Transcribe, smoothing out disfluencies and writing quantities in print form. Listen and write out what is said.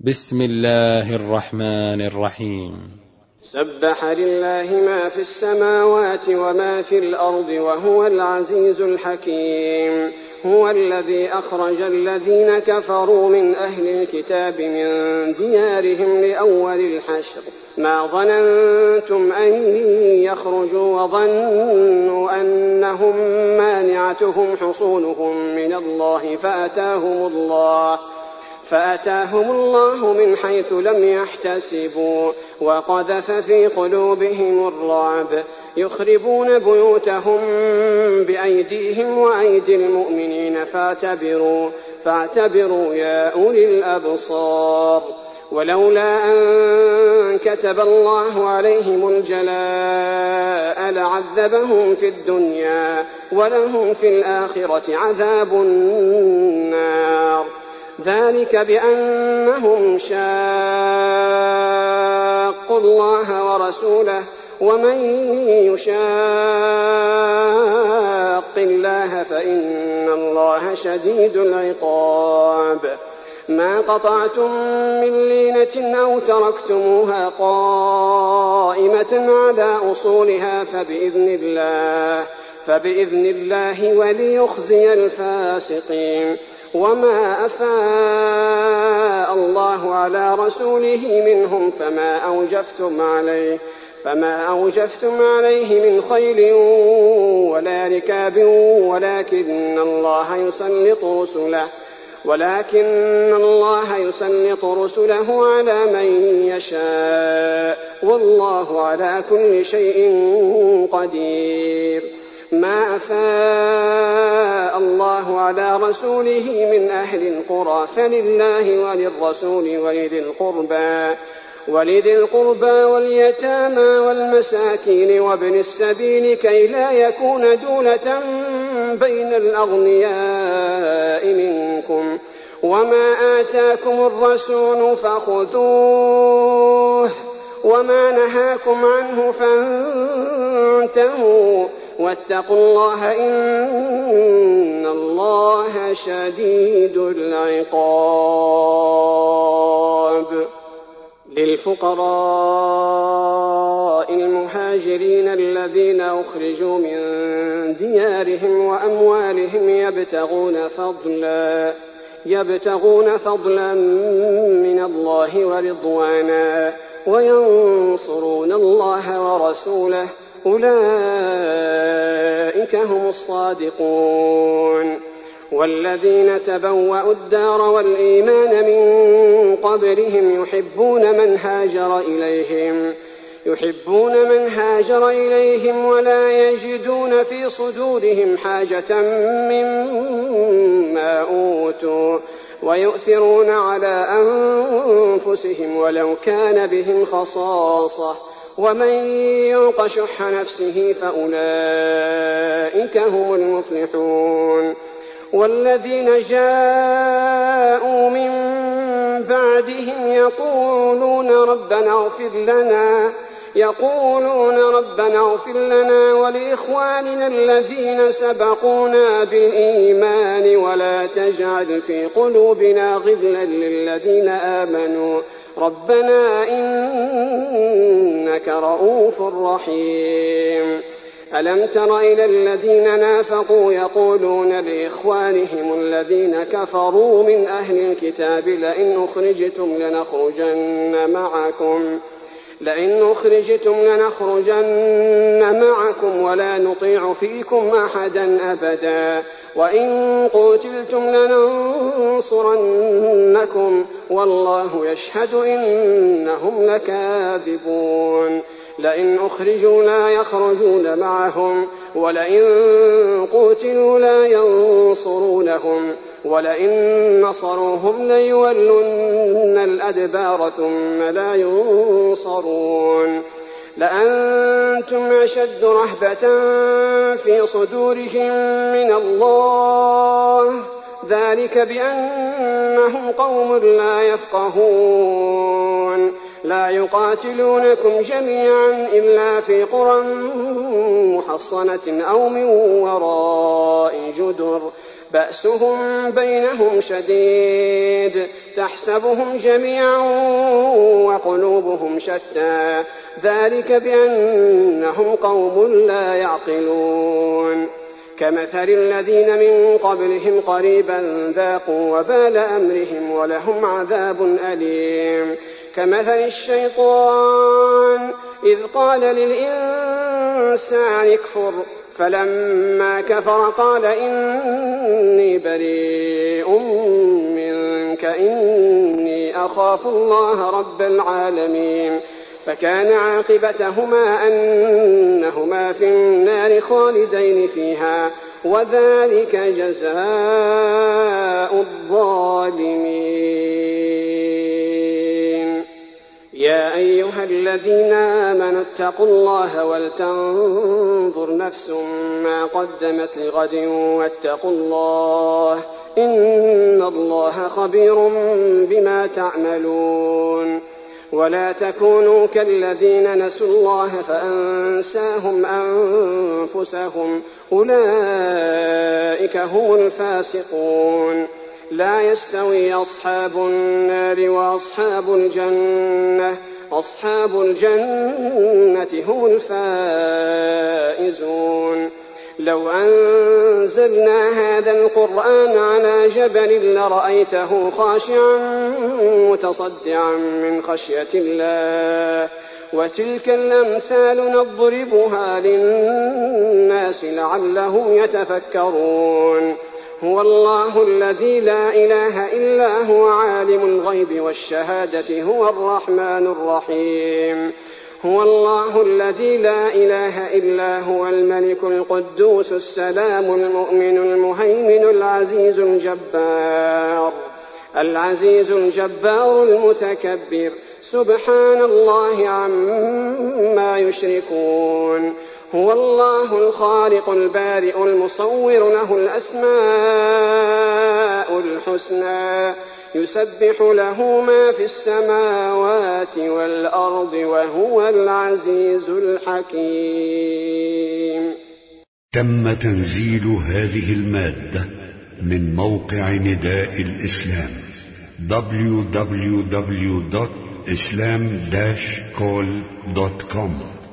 بسم الله الرحمن الرحيم. سبح لله ما في السماوات وما في الأرض وهو العزيز الحكيم. هو الذي أخرج الذين كفروا من أهل الكتاب من ديارهم لأول الحشر ما ظننتم أن يخرجوا وظنوا أنهم مانعتهم حصونهم من الله فأتاهم الله من حيث لم يحتسبوا وقذف في قلوبهم الرعب يخربون بيوتهم بأيديهم وأيدي المؤمنين فاعتبروا يا أولي الأبصار. ولولا أن كتب الله عليهم الجلاء لعذبهم في الدنيا ولهم في الآخرة عذاب النار. ذلك بأنهم شاقوا الله ورسوله ومن يشاق الله فإن الله شديد العقاب. ما قطعتم من لينة أو تركتموها قائمة على أصولها فبإذن الله وليخزي الفاسقين. وما أفاء الله على رسوله منهم فما أوجفتم عليه من خيل ولا ركاب ولكن الله يسلط رسله على من يشاء والله على كل شيء قدير. ما أفاء الله على رسوله من أهل القرى فلله وللرسول ولذي القربى واليتامى والمساكين وابن السبيل كي لا يكون دولة بين الأغنياء منكم. وما آتاكم الرسول فخذوه وما نهاكم عنه فانتهوا واتقوا الله إن الله شديد العقاب. للفقراء المهاجرين الذين أخرجوا من ديارهم وأموالهم يبتغون فضلا من الله ورضوانا وينصرون الله ورسوله أولئك هم الصادقون. والذين تبوأوا الدار والإيمان من قبلهم يحبون من هاجر إليهم ولا يجدون في صدورهم حاجة مما أوتوا ويؤثرون على أنفسهم ولو كان بهم خصاصة ومن يوق شح نفسه فأولئك هم المفلحون. والذين جاءوا من بعدهم يقولون ربنا اغفر لنا ولإخواننا الذين سبقونا بالإيمان ولا تجعل في قلوبنا غلا للذين آمنوا ربنا إنك رؤوف رحيم. ألم تر إلى الذين نافقوا يقولون لإخوانهم الذين كفروا من أهل الكتاب لئن أخرجتم لنخرجن معكم ولا نطيع فيكم أحدا أبدا وإن قتلتم لننصرنكم والله يشهد إنهم لكاذبون. لئن أخرجوا لا يخرجون معهم ولئن قتلوا لا ينصرونهم ولئن نصروهم ليولن الأدبار ثم لا ينصرون. لأنتم أشد رهبة في صدورهم من الله ذلك بأنهم قوم لا يفقهون. لا يقاتلونكم جميعا إلا في قرى محصنة أو من وراء جدر بأسهم بينهم شديد تحسبهم جميعا وقلوبهم شتى ذلك بأنهم قوم لا يعقلون كمثل الذين من قبلهم قريبا ذاقوا وبال أمرهم ولهم عذاب أليم كمثل الشيطان إذ قال للإنسان اكفر فلما كفر قال إني بريء منك إني أخاف الله رب العالمين فكان عاقبتهما أنهما في النار خالدين فيها وذلك جزاء الظالمين. يا أيها الذين آمنوا اتقوا الله ولتنظر نفس ما قدمت لغد واتقوا الله إن الله خبير بما تعملون. ولا تكونوا كالذين نسوا الله فأنساهم أنفسهم أولئك هم الفاسقون. لا يستوي أصحاب النار وأصحاب الجنة أصحاب الجنة هم الفائزون. لو أنزلنا هذا القرآن على جبل لرأيته خاشعا متصدعا من خشية الله وتلك الأمثال نضربها للناس لعلهم يتفكرون. هو الله الذي لا إله إلا هو عالم الغيب والشهادة هو الرحمن الرحيم. هو الله الذي لا إله إلا هو الملك القدوس السلام المؤمن المهيمن العزيز الجبار المتكبر سبحان الله عما يشركون. هو الله الخالق البارئ المصور له الأسماء الحسنى يسبح له ما في السماوات والأرض وهو العزيز الحكيم. تم تنزيل هذه المادة من موقع نداء الإسلام www.islam-call.com